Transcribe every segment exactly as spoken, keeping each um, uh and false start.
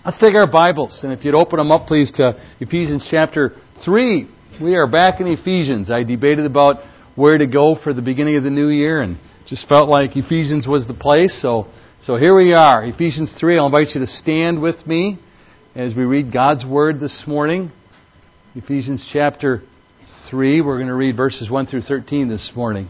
Let's take our Bibles, and if you'd open them up, please, to Ephesians chapter three. We are back in Ephesians. I debated about where to go for the beginning of the new year, and just felt like Ephesians was the place. So, so here we are, Ephesians three. I'll invite you to stand with me as we read God's Word this morning. Ephesians chapter three. We're going to read verses one through thirteen this morning.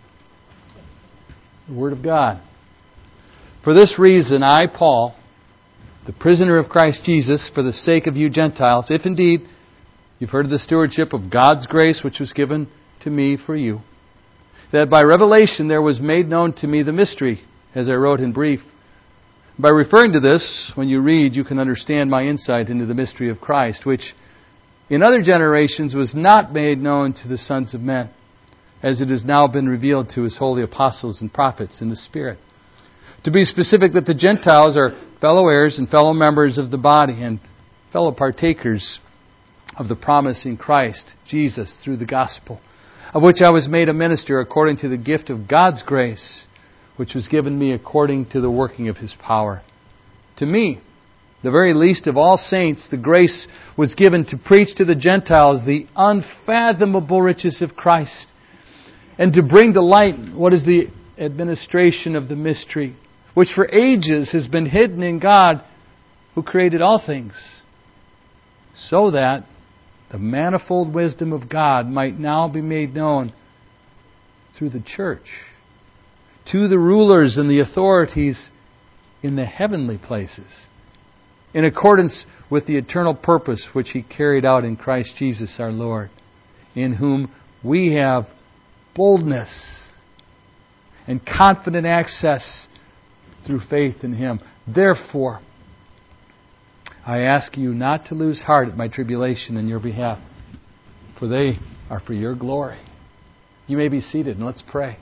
The Word of God. For this reason, I, Paul, the prisoner of Christ Jesus, for the sake of you Gentiles, if indeed you've heard of the stewardship of God's grace which was given to me for you, that by revelation there was made known to me the mystery, as I wrote in brief. By referring to this, when you read, you can understand my insight into the mystery of Christ, which in other generations was not made known to the sons of men, as it has now been revealed to His holy apostles and prophets in the Spirit. To be specific, that the Gentiles are fellow heirs and fellow members of the body and fellow partakers of the promise in Christ Jesus through the gospel, of which I was made a minister according to the gift of God's grace, which was given me according to the working of His power. To me, the very least of all saints, the grace was given to preach to the Gentiles the unfathomable riches of Christ, and to bring to light what is the administration of the mystery, which for ages has been hidden in God who created all things, so that the manifold wisdom of God might now be made known through the church to the rulers and the authorities in the heavenly places, in accordance with the eternal purpose which He carried out in Christ Jesus our Lord, in whom we have boldness and confident access through faith in Him. Therefore, I ask you not to lose heart at my tribulation in your behalf, for they are for your glory. You may be seated, and let's pray.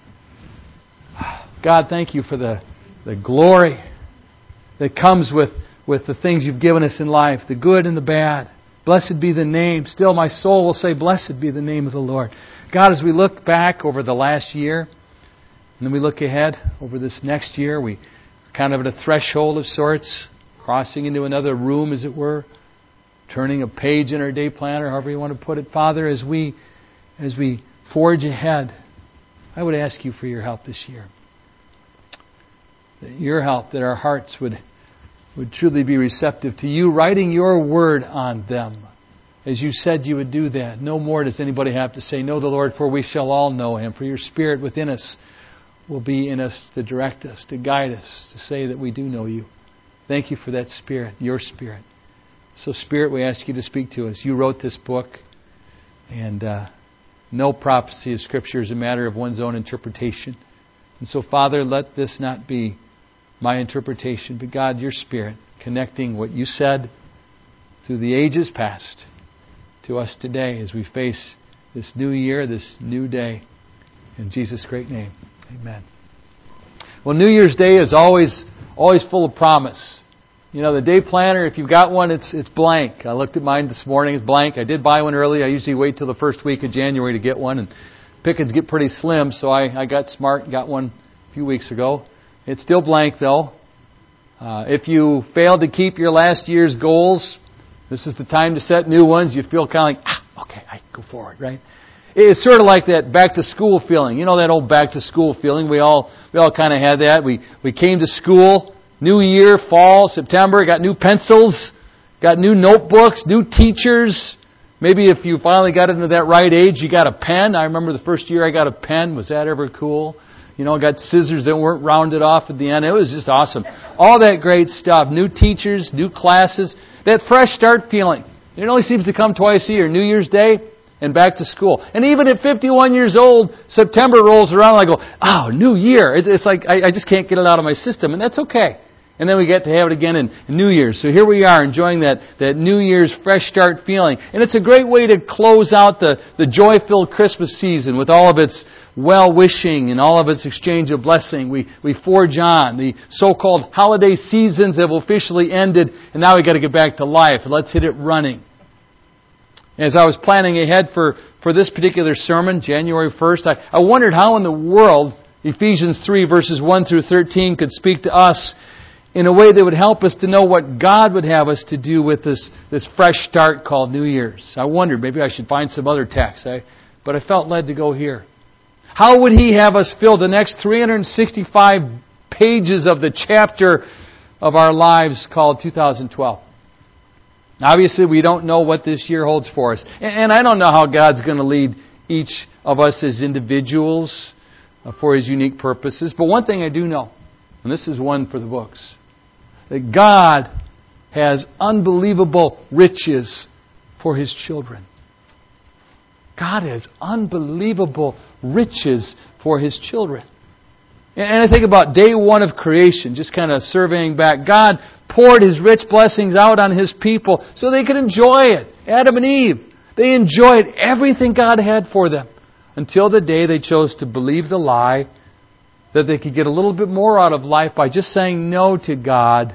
God, thank you for the, the glory that comes with, with the things you've given us in life, the good and the bad. Blessed be the name. Still, my soul will say, blessed be the name of the Lord. God, as we look back over the last year, and then we look ahead over this next year, we are kind of at a threshold of sorts, crossing into another room, as it were, turning a page in our day planner, however you want to put it. Father, as we as we forge ahead, I would ask you for your help this year. Your help, that our hearts would, would truly be receptive to you writing your word on them. As you said you would do that. No more does anybody have to say, know the Lord, for we shall all know Him. For your Spirit within us will be in us to direct us, to guide us, to say that we do know you. Thank you for that Spirit, your Spirit. So Spirit, we ask you to speak to us. You wrote this book, and uh, no prophecy of Scripture is a matter of one's own interpretation. And so, Father, let this not be my interpretation, but God, your Spirit, connecting what you said through the ages past to us today as we face this new year, this new day. In Jesus' great name, amen. Well, New Year's Day is always always full of promise. You know, the day planner, if you've got one, it's it's blank. I looked at mine this morning, it's blank. I did buy one early. I usually wait till the first week of January to get one, and pickings get pretty slim, so I, I got smart and got one a few weeks ago. It's still blank, though. Uh, if you failed to keep your last year's goals, this is the time to set new ones. You feel kind of like, ah, okay, I go forward, right? It's sort of like that back to school feeling. You know that old back to school feeling? We all we all kind of had that. We we came to school, new year, fall, September, got new pencils, got new notebooks, new teachers. Maybe if you finally got into that right age, you got a pen. I remember the first year I got a pen. Was that ever cool? You know, I got scissors that weren't rounded off at the end. It was just awesome. All that great stuff. New teachers, new classes. That fresh start feeling. It only seems to come twice a year. New Year's Day and back to school. And even at fifty-one years old, September rolls around and I go, oh, new year. It's like I just can't get it out of my system. And that's okay. And then we get to have it again in New Year's. So here we are enjoying that, that New Year's fresh start feeling. And it's a great way to close out the, the joy-filled Christmas season with all of its well-wishing and all of its exchange of blessing. We we forge on. The so-called holiday seasons have officially ended, and now we've got to get back to life. Let's hit it running. As I was planning ahead for, for this particular sermon, January first, I, I wondered how in the world Ephesians three verses one through thirteen could speak to us in a way that would help us to know what God would have us to do with this, this fresh start called New Year's. I wondered, maybe I should find some other text, I, but I felt led to go here. How would He have us fill the next three hundred sixty-five pages of the chapter of our lives called two thousand twelve? Obviously, we don't know what this year holds for us. And I don't know how God's going to lead each of us as individuals for His unique purposes. But one thing I do know, and this is one for the books, that God has unbelievable riches for His children. God has unbelievable riches for His children. And I think about day one of creation, just kind of surveying back. God poured His rich blessings out on His people so they could enjoy it. Adam and Eve, they enjoyed everything God had for them until the day they chose to believe the lie that they could get a little bit more out of life by just saying no to God.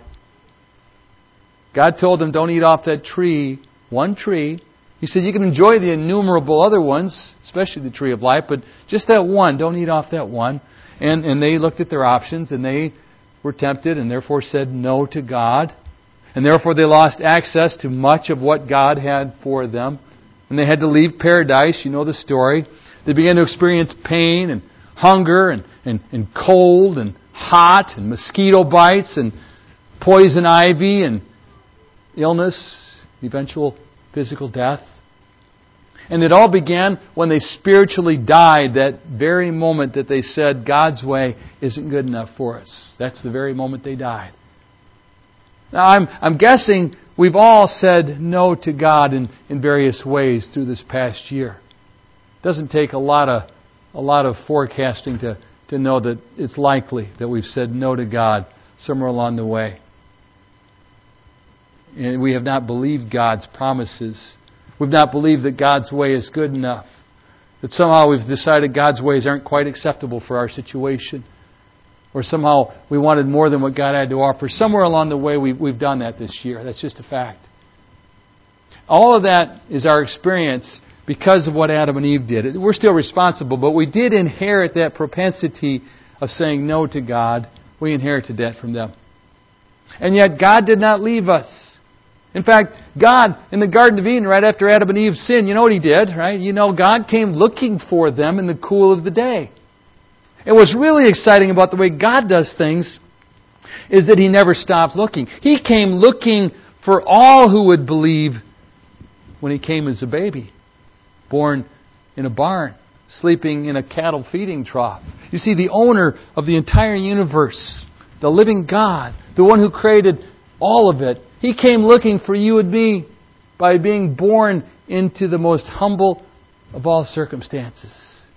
God told them, don't eat off that tree, one tree. He said, you can enjoy the innumerable other ones, especially the tree of life, but just that one, don't eat off that one. And, and they looked at their options and they were tempted and therefore said no to God. And therefore they lost access to much of what God had for them. And they had to leave paradise. You know the story. They began to experience pain and hunger and, and, and cold and hot and mosquito bites and poison ivy and illness, eventual physical death. And it all began when they spiritually died, that very moment that they said God's way isn't good enough for us. That's the very moment they died. Now I'm I'm guessing we've all said no to God in, in various ways through this past year. It doesn't take a lot of a lot of forecasting to, to know that it's likely that we've said no to God somewhere along the way. And we have not believed God's promises. We've not believed that God's way is good enough. That somehow we've decided God's ways aren't quite acceptable for our situation. Or somehow we wanted more than what God had to offer. Somewhere along the way we've, we've done that this year. That's just a fact. All of that is our experience because of what Adam and Eve did. We're still responsible, but we did inherit that propensity of saying no to God. We inherited that from them. And yet God did not leave us. In fact, God, in the Garden of Eden, right after Adam and Eve sinned, you know what He did, right? You know, God came looking for them in the cool of the day. And what's really exciting about the way God does things is that He never stopped looking. He came looking for all who would believe when He came as a baby, born in a barn, sleeping in a cattle feeding trough. You see, the owner of the entire universe, the living God, the one who created all of it, He came looking for you and me by being born into the most humble of all circumstances.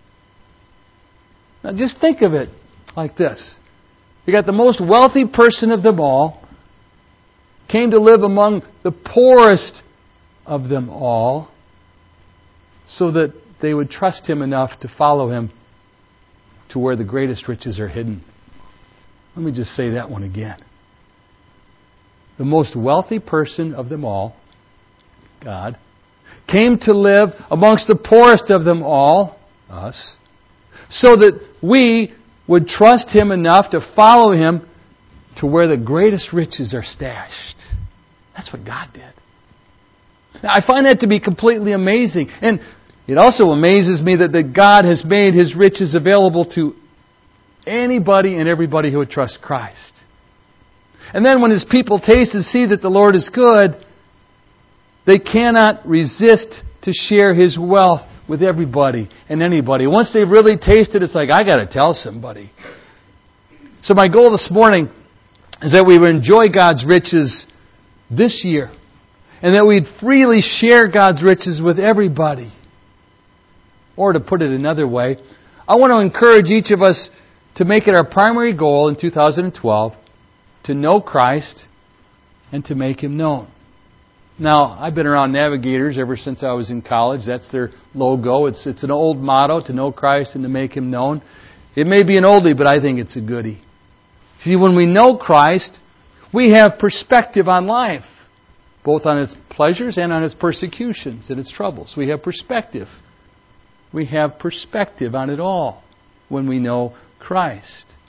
Now just think of it like this. You got the most wealthy person of them all, came to live among the poorest of them all, so that they would trust Him enough to follow Him to where the greatest riches are hidden. Let me just say that one again. The most wealthy person of them all, God, came to live amongst the poorest of them all, us, so that we would trust Him enough to follow Him to where the greatest riches are stashed. That's what God did. Now, I find that to be completely amazing. And it also amazes me that, that God has made His riches available to anybody and everybody who would trust Christ. And then when His people taste and see that the Lord is good, they cannot resist to share His wealth with everybody and anybody. Once they've really tasted, it's like, I got to tell somebody. So my goal this morning is that we would enjoy God's riches this year. And that we'd freely share God's riches with everybody. Or to put it another way, I want to encourage each of us to make it our primary goal in two thousand twelve to know Christ and to make Him known. Now, I've been around Navigators ever since I was in college. That's their logo. It's it's an old motto, to know Christ and to make Him known. It may be an oldie, but I think it's a goodie. See, when we know Christ, we have perspective on life, both on its pleasures and on its persecutions and its troubles. We have perspective. We have perspective on it all when we know Christ.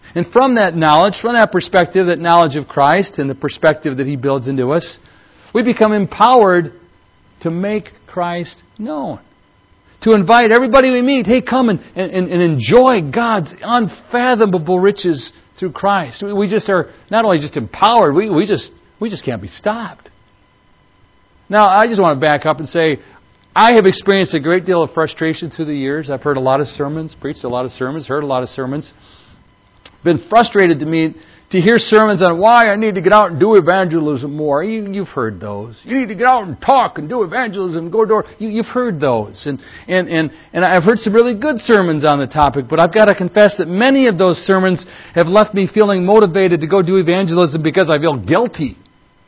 And from that knowledge, from that perspective, that knowledge of Christ and the perspective that He builds into us, we become empowered to make Christ known. To invite everybody we meet, hey, come and, and, and enjoy God's unfathomable riches through Christ. We just are not only just empowered, we, we just we just can't be stopped. Now, I just want to back up and say, I have experienced a great deal of frustration through the years. I've heard a lot of sermons, preached a lot of sermons, heard a lot of sermons. Been frustrated to me to hear sermons on why I need to get out and do evangelism more. You, you've heard those. You need to get out and talk and do evangelism, go door. You, you've heard those. And, and, and, and I've heard some really good sermons on the topic, but I've got to confess that many of those sermons have left me feeling motivated to go do evangelism because I feel guilty.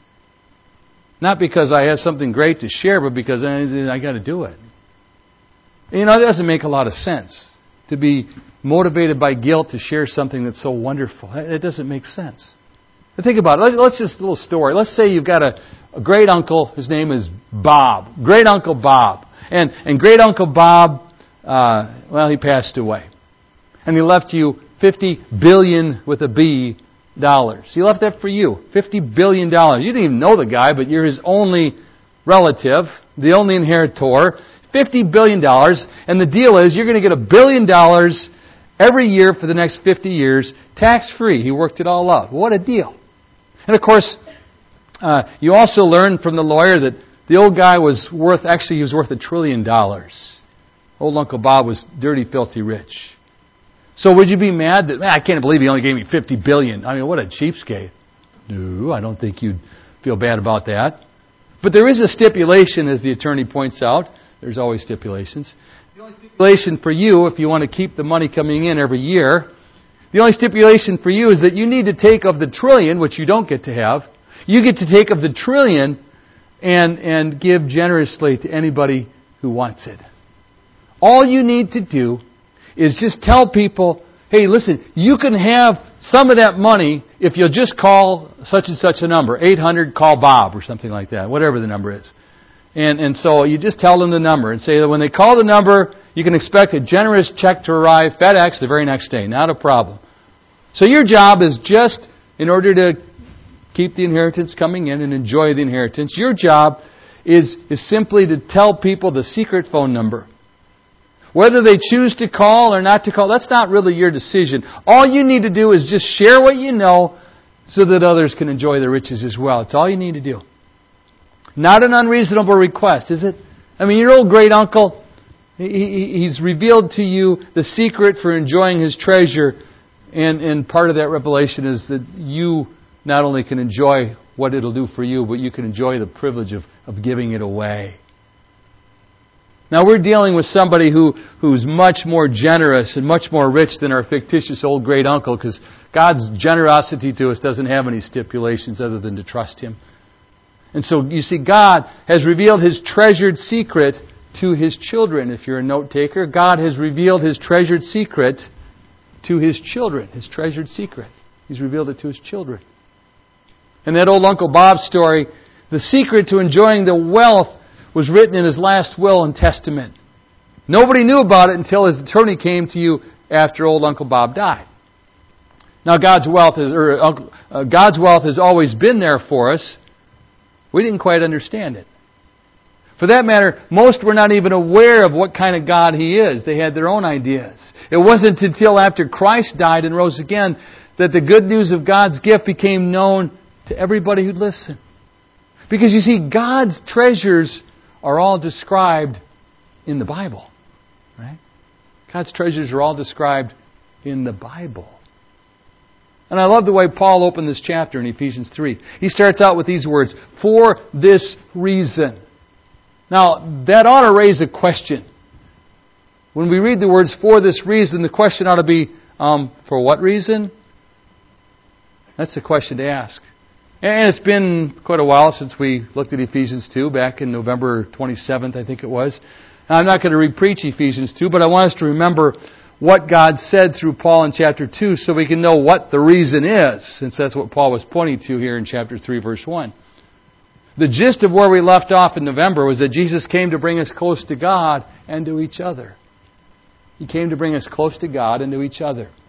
Not because I have something great to share, but because I, I got to do it. You know, it doesn't make a lot of sense to be motivated by guilt to share something that's so wonderful. It doesn't make sense. But think about it. Let's just a little story. Let's say you've got a, a great uncle. His name is Bob. Great Uncle Bob. And and Great Uncle Bob, uh, well, he passed away, and he left you fifty billion with a B dollars. He left that for you, fifty billion dollars. You didn't even know the guy, but you're his only relative, the only inheritor. fifty billion dollars, and the deal is you're going to get a billion dollars every year for the next fifty years, tax-free. He worked it all out. What a deal. And of course, uh, you also learned from the lawyer that the old guy was worth, actually he was worth a trillion dollars. Old Uncle Bob was dirty, filthy rich. So would you be mad that, man, I can't believe he only gave me fifty billion dollars. I mean, what a cheapskate. No, I don't think you'd feel bad about that. But there is a stipulation, as the attorney points out. There's always stipulations. The only stipulation for you, if you want to keep the money coming in every year, the only stipulation for you is that you need to take of the trillion, which you don't get to have, you get to take of the trillion and, and give generously to anybody who wants it. All you need to do is just tell people, hey, listen, you can have some of that money if you'll just call such and such a number, eight hundred, call Bob, or something like that, whatever the number is. And and so you just tell them the number and say that when they call the number, you can expect a generous check to arrive FedEx the very next day. Not a problem. So your job is just, in order to keep the inheritance coming in and enjoy the inheritance, your job is, is simply to tell people the secret phone number. Whether they choose to call or not to call, that's not really your decision. All you need to do is just share what you know so that others can enjoy the riches as well. It's all you need to do. Not an unreasonable request, is it? I mean, your old great uncle, he, he's revealed to you the secret for enjoying his treasure. And, and part of that revelation is that you not only can enjoy what it'll do for you, but you can enjoy the privilege of, of giving it away. Now, we're dealing with somebody who, who's much more generous and much more rich than our fictitious old great uncle, because God's generosity to us doesn't have any stipulations other than to trust Him. And so, you see, God has revealed His treasured secret to His children. If you're a note taker, God has revealed His treasured secret to His children. His treasured secret. He's revealed it to His children. And that old Uncle Bob story, the secret to enjoying the wealth was written in his last will and testament. Nobody knew about it until his attorney came to you after old Uncle Bob died. Now, God's wealth is, or uh, God's wealth has always been there for us. We didn't quite understand it. For that matter, most were not even aware of what kind of God He is. They had their own ideas. It wasn't until after Christ died and rose again that the good news of God's gift became known to everybody who'd listen. Because you see, God's treasures are all described in the Bible. Right? God's treasures are all described in the Bible. And I love the way Paul opened this chapter in Ephesians three. He starts out with these words, for this reason. Now, that ought to raise a question. When we read the words, for this reason, the question ought to be, um, for what reason? That's the question to ask. And it's been quite a while since we looked at Ephesians two, back in November twenty-seventh, I think it was. Now, I'm not going to re-preach Ephesians two, but I want us to remember what God said through Paul in chapter two so we can know what the reason is, since that's what Paul was pointing to here in chapter three, verse one. The gist of where we left off in November was that Jesus came to bring us close to God and to each other. He came to bring us close to God and to each other.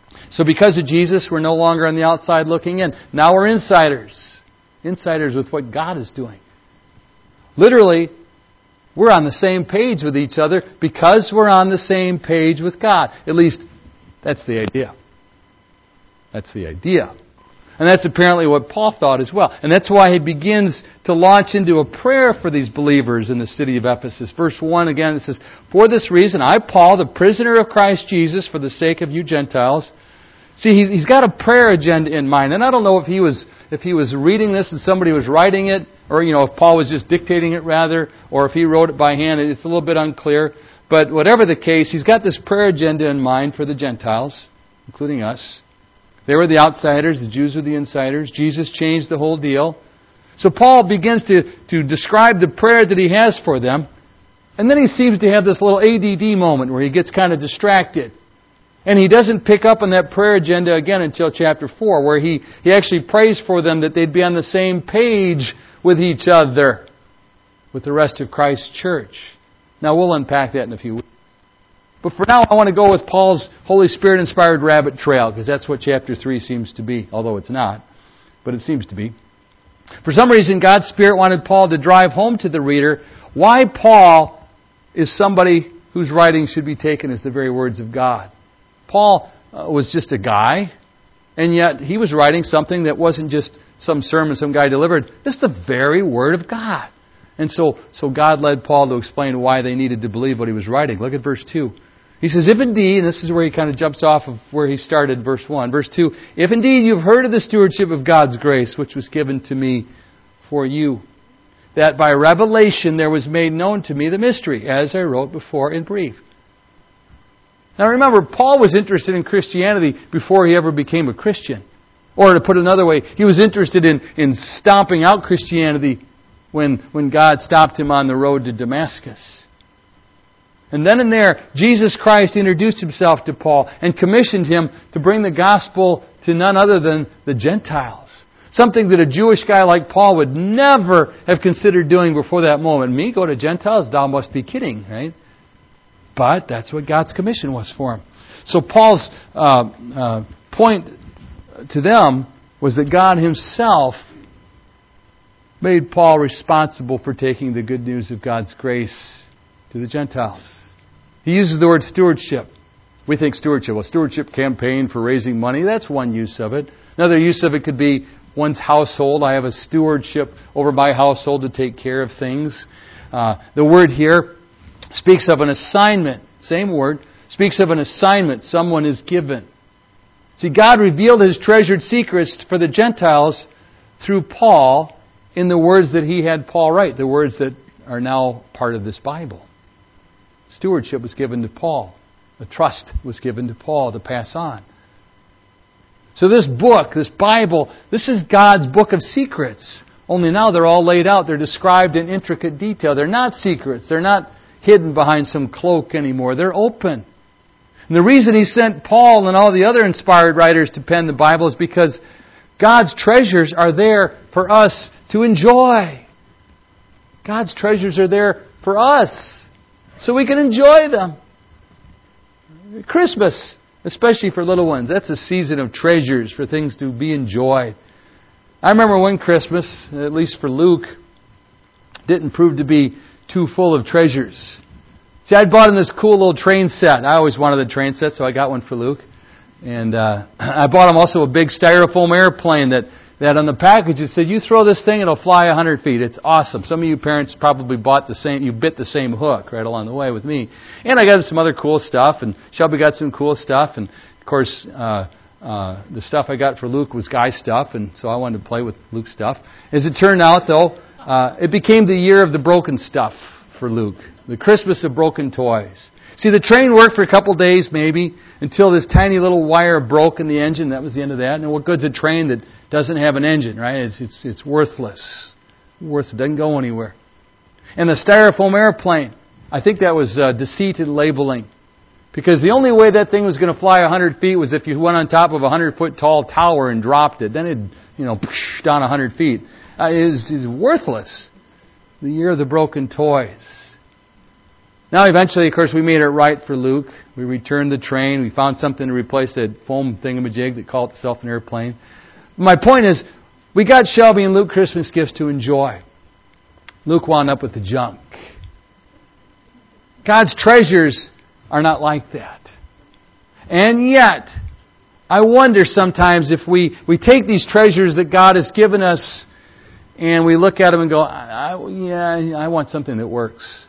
So because of Jesus, we're no longer on the outside looking in. Now we're insiders. Insiders with what God is doing. Literally, we're on the same page with each other because we're on the same page with God. At least, that's the idea. That's the idea. And that's apparently what Paul thought as well. And that's why he begins to launch into a prayer for these believers in the city of Ephesus. Verse one again, it says, "For this reason, I, Paul, the prisoner of Christ Jesus, for the sake of you Gentiles." See, he's got a prayer agenda in mind. And I don't know if he was if he was reading this and somebody was writing it, or, you know, if Paul was just dictating it rather, or if he wrote it by hand. It's a little bit unclear. But whatever the case, he's got this prayer agenda in mind for the Gentiles, including us. They were the outsiders, the Jews were the insiders. Jesus changed the whole deal. So Paul begins to, to describe the prayer that he has for them. And then he seems to have this little A D D moment where he gets kind of distracted. And he doesn't pick up on that prayer agenda again until chapter four, where he, he actually prays for them that they'd be on the same page with each other, with the rest of Christ's church. Now we'll unpack that in a few weeks. But for now, I want to go with Paul's Holy Spirit-inspired rabbit trail, because that's what chapter three seems to be, although it's not. But it seems to be. For some reason, God's Spirit wanted Paul to drive home to the reader why Paul is somebody whose writings should be taken as the very words of God. Paul uh, was just a guy, and yet he was writing something that wasn't just some sermon some guy delivered. It's the very Word of God. And so, so God led Paul to explain why they needed to believe what he was writing. Look at verse two. He says, "If indeed," and this is where he kind of jumps off of where he started, verse one. Verse two, "If indeed you've heard of the stewardship of God's grace, which was given to me for you, that by revelation there was made known to me the mystery, as I wrote before in brief." Now remember, Paul was interested in Christianity before he ever became a Christian. Or to put it another way, he was interested in, in stomping out Christianity when, when God stopped him on the road to Damascus. And then and there, Jesus Christ introduced Himself to Paul and commissioned him to bring the gospel to none other than the Gentiles. Something that a Jewish guy like Paul would never have considered doing before that moment. Me, go to Gentiles? Thou must be kidding, right? But that's what God's commission was for him. So Paul's uh, uh, point to them was that God Himself made Paul responsible for taking the good news of God's grace to the Gentiles. He uses the word stewardship. We think stewardship, well, stewardship campaign for raising money, that's one use of it. Another use of it could be one's household. I have a stewardship over my household to take care of things. Uh, the word here speaks of an assignment. Same word. Speaks of an assignment someone is given. See, God revealed His treasured secrets for the Gentiles through Paul in the words that He had Paul write, the words that are now part of this Bible. Stewardship was given to Paul. The trust was given to Paul to pass on. So this book, this Bible, this is God's book of secrets. Only now they're all laid out. They're described in intricate detail. They're not secrets. They're not hidden behind some cloak anymore. They're open. And the reason He sent Paul and all the other inspired writers to pen the Bible is because God's treasures are there for us to enjoy. God's treasures are there for us so we can enjoy them. Christmas, especially for little ones, that's a season of treasures for things to be enjoyed. I remember one Christmas, at least for Luke, didn't prove to be too full of treasures. See, I'd bought him this cool little train set. I always wanted a train set, so I got one for Luke. And uh, I bought him also a big styrofoam airplane that, that on the package it said, you throw this thing, it'll fly one hundred feet. It's awesome. Some of you parents probably bought the same, you bit the same hook right along the way with me. And I got him some other cool stuff, and Shelby got some cool stuff. And, of course, uh, uh, the stuff I got for Luke was guy stuff, and so I wanted to play with Luke's stuff. As it turned out, though, uh, it became the year of the broken stuff for Luke. The Christmas of broken toys. See, the train worked for a couple days maybe until this tiny little wire broke in the engine. That was the end of that. And what good's a train that doesn't have an engine, right? It's it's, it's worthless. Worthless. It doesn't go anywhere. And the styrofoam airplane, I think that was uh, deceit in labeling. Because the only way that thing was going to fly one hundred feet was if you went on top of a one hundred foot tall tower and dropped it. Then it'd, you know, down one hundred feet. Uh, it is worthless. The year of the broken toys. Now eventually, of course, we made it right for Luke. We returned the train. We found something to replace that foam thingamajig that called itself an airplane. My point is, we got Shelby and Luke Christmas gifts to enjoy. Luke wound up with the junk. God's treasures are not like that. And yet, I wonder sometimes if we, we take these treasures that God has given us and we look at them and go, I, I, yeah, I want something that works.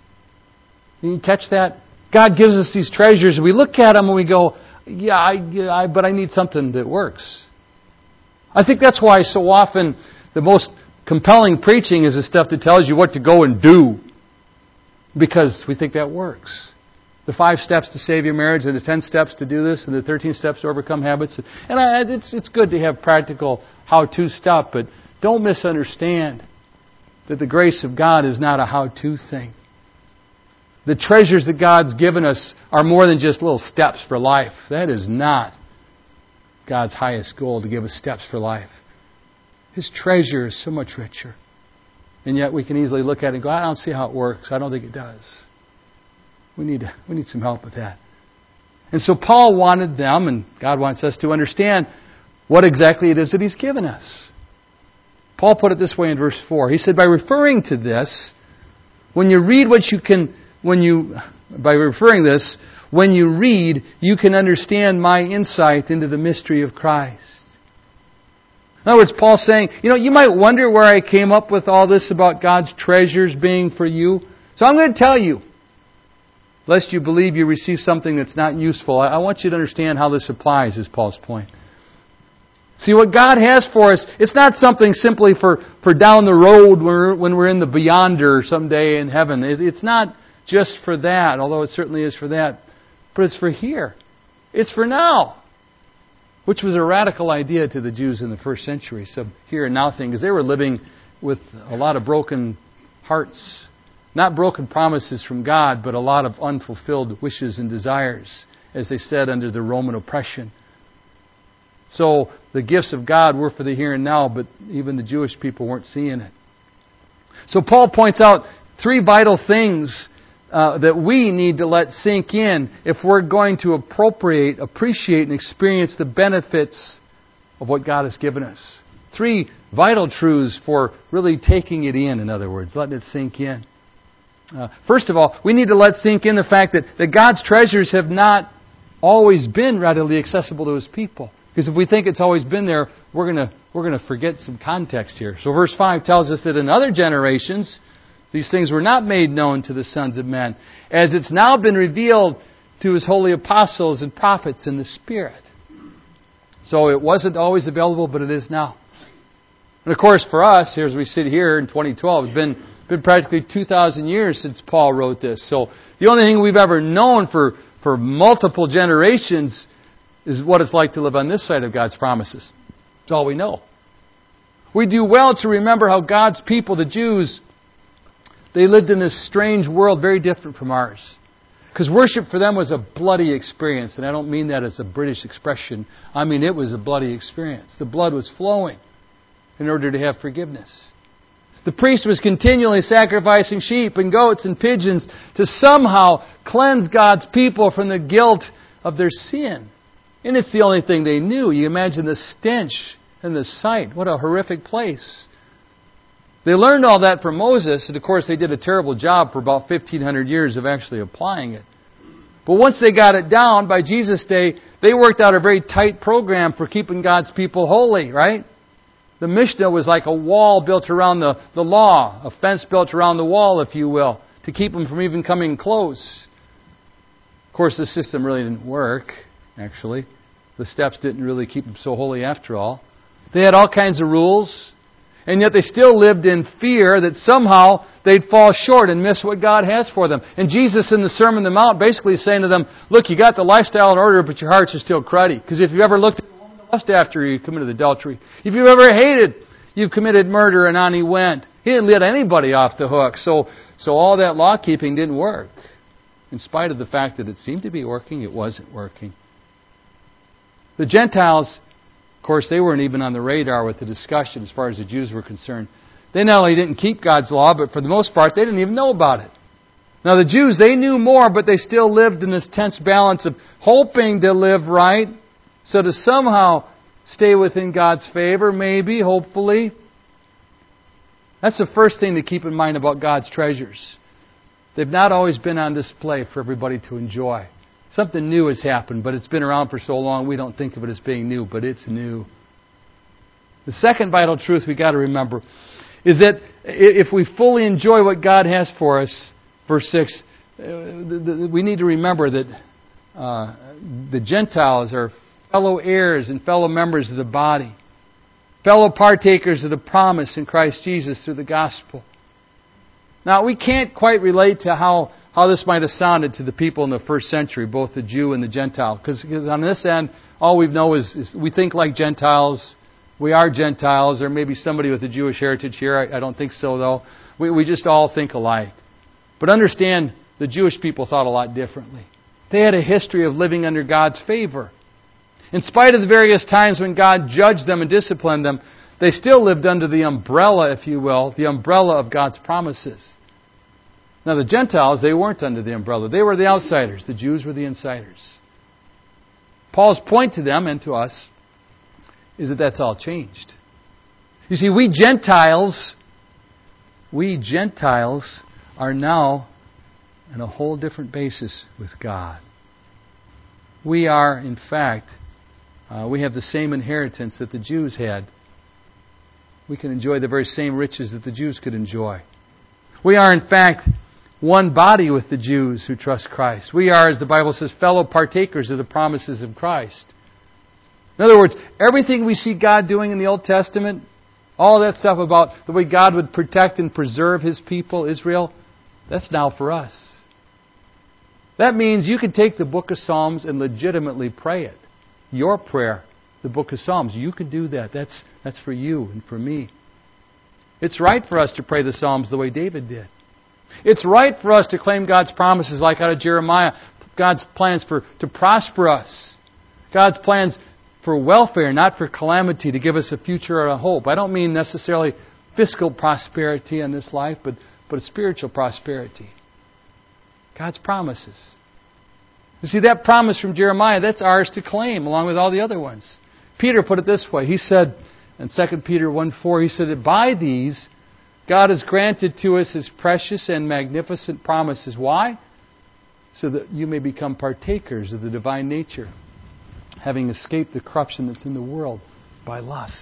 Can you catch that? God gives us these treasures and we look at them and we go, yeah, I, yeah I, but I need something that works. I think that's why so often the most compelling preaching is the stuff that tells you what to go and do. Because we think that works. The five steps to save your marriage, and the ten steps to do this, and the thirteen steps to overcome habits. And I, it's it's good to have practical how-to stuff, but don't misunderstand that the grace of God is not a how-to thing. The treasures that God's given us are more than just little steps for life. That is not God's highest goal, to give us steps for life. His treasure is so much richer. And yet we can easily look at it and go, I don't see how it works. I don't think it does. We need, we need some help with that. And so Paul wanted them, and God wants us to understand what exactly it is that He's given us. Paul put it this way in verse four. He said, by referring to this, when you read what you can, when you, by referring this, when you read, you can understand my insight into the mystery of Christ. In other words, Paul's saying, you know, you might wonder where I came up with all this about God's treasures being for you. So I'm going to tell you, lest you believe you receive something that's not useful. I want you to understand how this applies, is Paul's point. See, what God has for us, it's not something simply for, for down the road when we're, when we're in the beyonder someday in heaven. It, it's not just for that, although it certainly is for that. But it's for here. It's for now. Which was a radical idea to the Jews in the first century. Some here and now thing, because they were living with a lot of broken hearts. Not broken promises from God, but a lot of unfulfilled wishes and desires, as they said, under the Roman oppression. So the gifts of God were for the here and now, but even the Jewish people weren't seeing it. So Paul points out three vital things uh, that we need to let sink in if we're going to appropriate, appreciate, and experience the benefits of what God has given us. Three vital truths for really taking it in, in other words, letting it sink in. Uh, first of all, we need to let sink in the fact that, that God's treasures have not always been readily accessible to His people. Because if we think it's always been there, we're going to we're going to forget some context here. So verse five tells us that in other generations, these things were not made known to the sons of men, as it's now been revealed to His holy apostles and prophets in the Spirit. So it wasn't always available, but it is now. And of course, for us, here as we sit here in twenty twelve, it's been been practically two thousand years since Paul wrote this. So the only thing we've ever known for, for multiple generations is what it's like to live on this side of God's promises. That's all we know. We do well to remember how God's people, the Jews, they lived in this strange world very different from ours. Because worship for them was a bloody experience. And I don't mean that as a British expression. I mean it was a bloody experience. The blood was flowing in order to have forgiveness. The priest was continually sacrificing sheep and goats and pigeons to somehow cleanse God's people from the guilt of their sin. And it's the only thing they knew. You imagine the stench and the sight. What a horrific place. They learned all that from Moses, and of course they did a terrible job for about fifteen hundred years of actually applying it. But once they got it down, by Jesus' day, they worked out a very tight program for keeping God's people holy, right? The Mishnah was like a wall built around the, the law, a fence built around the wall, if you will, to keep them from even coming close. Of course, the system really didn't work, actually. The steps didn't really keep them so holy after all. They had all kinds of rules, and yet they still lived in fear that somehow they'd fall short and miss what God has for them. And Jesus in the Sermon on the Mount basically is saying to them, look, you got the lifestyle in order, but your hearts are still cruddy. Because if you've ever looked at the woman to lust after you, you committed adultery. If you've ever hated, you've committed murder, and on he went. He didn't let anybody off the hook. So, so all that law-keeping didn't work. In spite of the fact that it seemed to be working, it wasn't working. The Gentiles, of course, they weren't even on the radar with the discussion as far as the Jews were concerned. They not only didn't keep God's law, but for the most part, they didn't even know about it. Now the Jews, they knew more, but they still lived in this tense balance of hoping to live right, so to somehow stay within God's favor, maybe, hopefully. That's the first thing to keep in mind about God's treasures. They've not always been on display for everybody to enjoy. Something new has happened, but it's been around for so long we don't think of it as being new, but it's new. The second vital truth we got to remember is that if we fully enjoy what God has for us, verse six, we need to remember that uh, the Gentiles are fellow heirs and fellow members of the body, fellow partakers of the promise in Christ Jesus through the gospel. Now, we can't quite relate to how, how this might have sounded to the people in the first century, both the Jew and the Gentile. Because on this end, all we know is, is we think like Gentiles. We are Gentiles. There may be somebody with a Jewish heritage here. I, I don't think so, though. We, we just all think alike. But understand, the Jewish people thought a lot differently. They had a history of living under God's favor. In spite of the various times when God judged them and disciplined them, they still lived under the umbrella, if you will, the umbrella of God's promises. Now the Gentiles, they weren't under the umbrella. They were the outsiders. The Jews were the insiders. Paul's point to them and to us is that that's all changed. You see, we Gentiles, we Gentiles are now on a whole different basis with God. We are, in fact, uh, we have the same inheritance that the Jews had. We can enjoy the very same riches that the Jews could enjoy. We are, in fact, one body with the Jews who trust Christ. We are, as the Bible says, fellow partakers of the promises of Christ. In other words, everything we see God doing in the Old Testament, all that stuff about the way God would protect and preserve His people, Israel, that's now for us. That means you can take the book of Psalms and legitimately pray it. Your prayer, the book of Psalms, you can do that. That's, that's for you and for me. It's right for us to pray the Psalms the way David did. It's right for us to claim God's promises like out of Jeremiah. God's plans for to prosper us. God's plans for welfare, not for calamity, to give us a future or a hope. I don't mean necessarily fiscal prosperity in this life, but, but a spiritual prosperity. God's promises. You see, that promise from Jeremiah, that's ours to claim, along with all the other ones. Peter put it this way. He said, in Second Peter one four, he said that by these, God has granted to us His precious and magnificent promises. Why? So that you may become partakers of the divine nature, having escaped the corruption that's in the world by lust.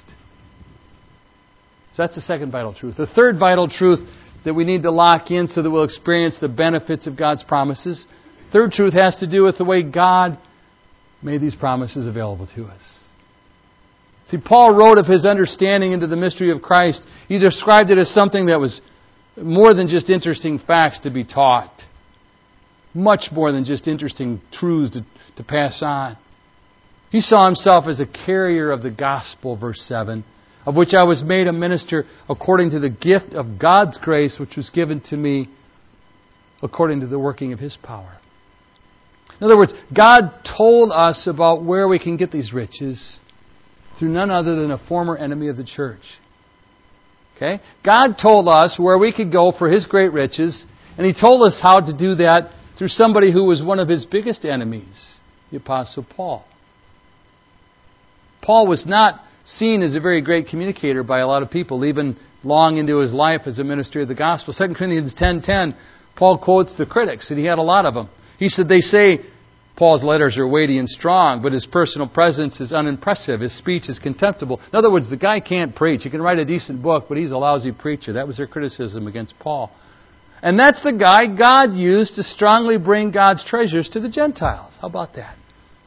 So that's the second vital truth. The third vital truth that we need to lock in so that we'll experience the benefits of God's promises. Third truth has to do with the way God made these promises available to us. See, Paul wrote of his understanding into the mystery of Christ. He described it as something that was more than just interesting facts to be taught. Much more than just interesting truths to, to pass on. He saw himself as a carrier of the gospel, verse seven, of which I was made a minister according to the gift of God's grace, which was given to me according to the working of His power. In other words, God told us about where we can get these riches through none other than a former enemy of the church. Okay? God told us where we could go for His great riches, and He told us how to do that through somebody who was one of His biggest enemies, the Apostle Paul. Paul was not seen as a very great communicator by a lot of people, even long into his life as a minister of the gospel. Second Corinthians ten ten, Paul quotes the critics, and he had a lot of them. He said, they say Paul's letters are weighty and strong, but his personal presence is unimpressive. His speech is contemptible. In other words, the guy can't preach. He can write a decent book, but he's a lousy preacher. That was their criticism against Paul. And that's the guy God used to strongly bring God's treasures to the Gentiles. How about that?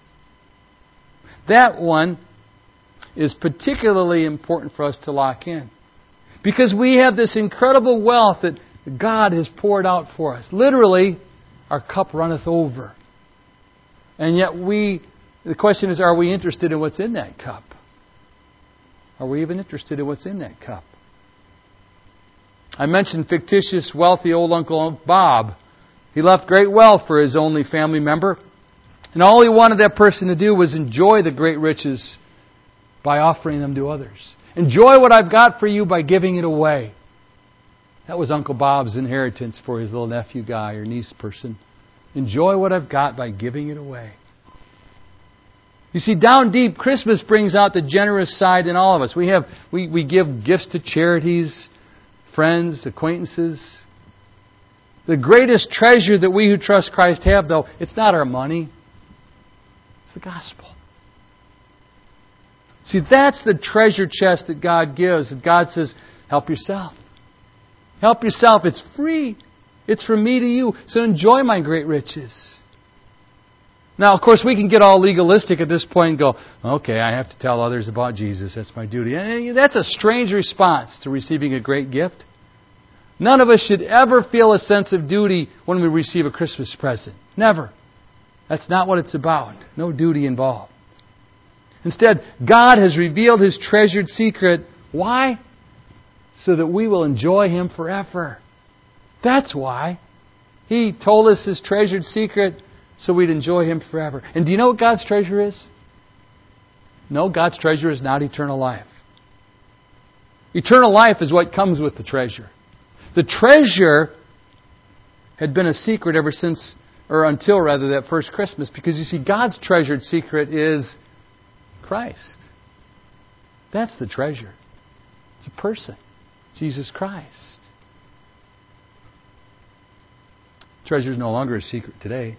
That one is particularly important for us to lock in. Because we have this incredible wealth that God has poured out for us. Literally, our cup runneth over. And yet we, the question is, are we interested in what's in that cup? Are we even interested in what's in that cup? I mentioned fictitious, wealthy old Uncle Bob. He left great wealth for his only family member. And all he wanted that person to do was enjoy the great riches by offering them to others. Enjoy what I've got for you by giving it away. That was Uncle Bob's inheritance for his little nephew guy or niece person. Enjoy what I've got by giving it away. You see, down deep, Christmas brings out the generous side in all of us. We have we, we give gifts to charities, friends, acquaintances. The greatest treasure that we who trust Christ have, though, it's not our money. It's the gospel. See, that's the treasure chest that God gives. And God says, help yourself. Help yourself. It's free. It's from me to you. So enjoy my great riches. Now, of course, we can get all legalistic at this point and go, okay, I have to tell others about Jesus. That's my duty. And that's a strange response to receiving a great gift. None of us should ever feel a sense of duty when we receive a Christmas present. Never. That's not what it's about. No duty involved. Instead, God has revealed His treasured secret. Why? So that we will enjoy Him forever. That's why. He told us His treasured secret so we'd enjoy Him forever. And do you know what God's treasure is? No, God's treasure is not eternal life. Eternal life is what comes with the treasure. The treasure had been a secret ever since, or until rather, that first Christmas. Because you see, God's treasured secret is Christ. That's the treasure. It's a person. Jesus Christ. Treasure is no longer a secret today.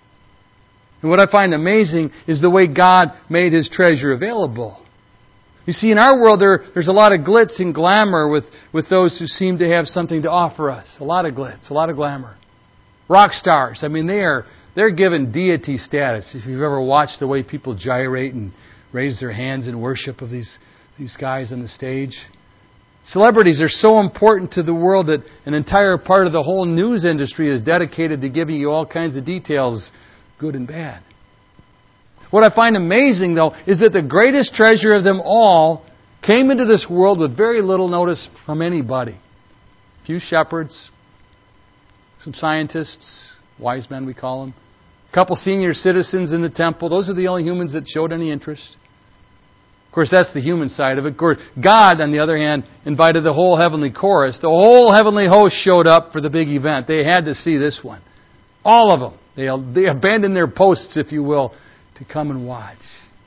And what I find amazing is the way God made His treasure available. You see, in our world, there, there's a lot of glitz and glamour with, with those who seem to have something to offer us. A lot of glitz, a lot of glamour. Rock stars, I mean, they are, they're given deity status. If you've ever watched the way people gyrate and raise their hands in worship of these, these guys on the stage. Celebrities are so important to the world that an entire part of the whole news industry is dedicated to giving you all kinds of details, good and bad. What I find amazing, though, is that the greatest treasure of them all came into this world with very little notice from anybody. A few shepherds, some scientists, wise men we call them, a couple senior citizens in the temple. Those are the only humans that showed any interest. Of course, that's the human side of it. Of course, God, on the other hand, invited the whole heavenly chorus. The whole heavenly host showed up for the big event. They had to see this one. All of them. They, they abandoned their posts, if you will, to come and watch.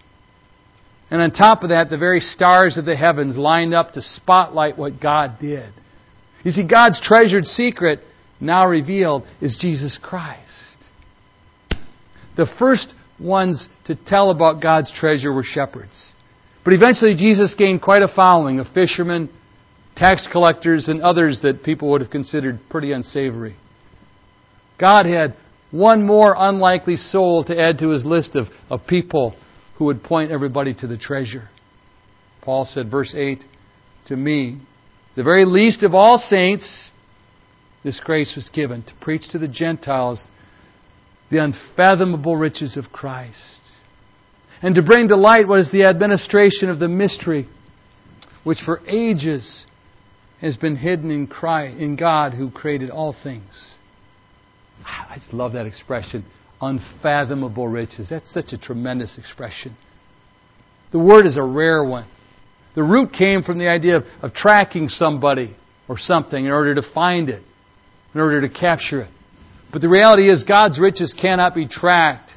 And on top of that, the very stars of the heavens lined up to spotlight what God did. You see, God's treasured secret, now revealed, is Jesus Christ. The first ones to tell about God's treasure were shepherds. But eventually Jesus gained quite a following of fishermen, tax collectors, and others that people would have considered pretty unsavory. God had one more unlikely soul to add to His list of, of people who would point everybody to the treasure. Paul said, verse eight, to me, the very least of all saints, this grace was given to preach to the Gentiles the unfathomable riches of Christ, and to bring to light what is the administration of the mystery, which for ages has been hidden in Christ, in God who created all things. I just love that expression, unfathomable riches. That's such a tremendous expression. The word is a rare one. The root came from the idea of, of tracking somebody or something in order to find it, in order to capture it. But the reality is God's riches cannot be tracked.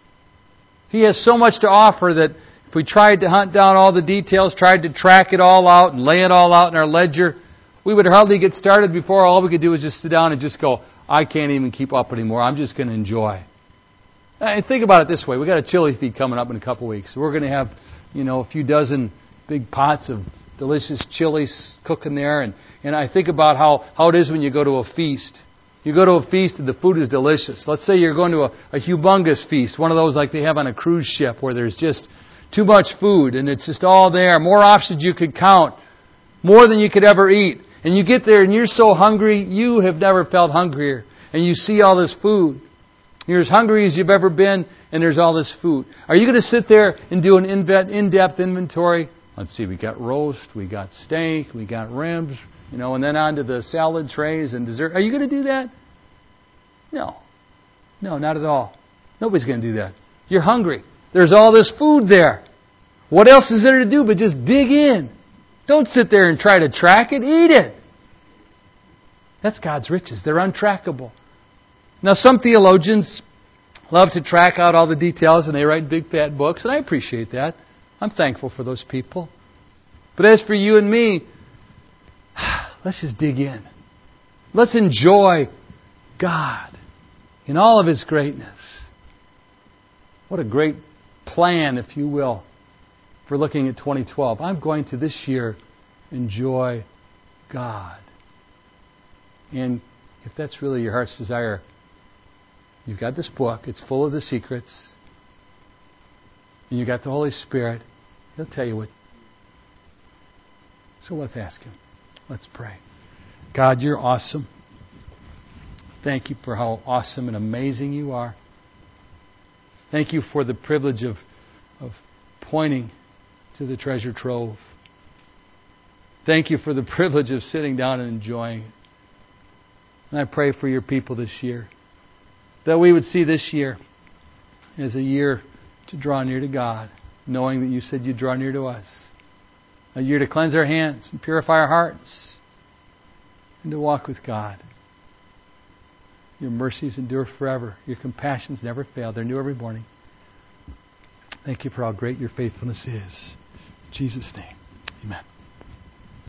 He has so much to offer that if we tried to hunt down all the details, tried to track it all out and lay it all out in our ledger, we would hardly get started before all we could do was just sit down and just go, I can't even keep up anymore. I'm just going to enjoy. And think about it this way. We've got a chili feed coming up in a couple of weeks. We're going to have, you know, a few dozen big pots of delicious chilies cooking there. And, and I think about how, how it is when you go to a feast. You go to a feast and the food is delicious. Let's say you're going to a, a humongous feast, one of those like they have on a cruise ship where there's just too much food and it's just all there. More options you could count. More than you could ever eat. And you get there and you're so hungry, you have never felt hungrier. And you see all this food. You're as hungry as you've ever been, and there's all this food. Are you going to sit there and do an in-depth inventory? Let's see, we got roast, we got steak, we got ribs, you know, and then on to the salad trays and dessert. Are you going to do that? No. No, not at all. Nobody's going to do that. You're hungry. There's all this food there. What else is there to do but just dig in? Don't sit there and try to track it. Eat it. That's God's riches. They're untrackable. Now, some theologians love to track out all the details, and they write big fat books, and I appreciate that. I'm thankful for those people. But as for you and me, let's just dig in. Let's enjoy God in all of His greatness. What a great plan, if you will, for looking at twenty twelve. I'm going to this year enjoy God. And if that's really your heart's desire, you've got this book. It's full of the secrets. And you've got the Holy Spirit. He'll tell you what. So let's ask Him. Let's pray. God, You're awesome. Thank You for how awesome and amazing You are. Thank You for the privilege of, of pointing to the treasure trove. Thank You for the privilege of sitting down and enjoying it. And I pray for Your people this year, that we would see this year as a year to draw near to God, knowing that You said You'd draw near to us. A year to cleanse our hands and purify our hearts and to walk with God. Your mercies endure forever. Your compassions never fail. They're new every morning. Thank You for how great Your faithfulness is. In Jesus' name, amen.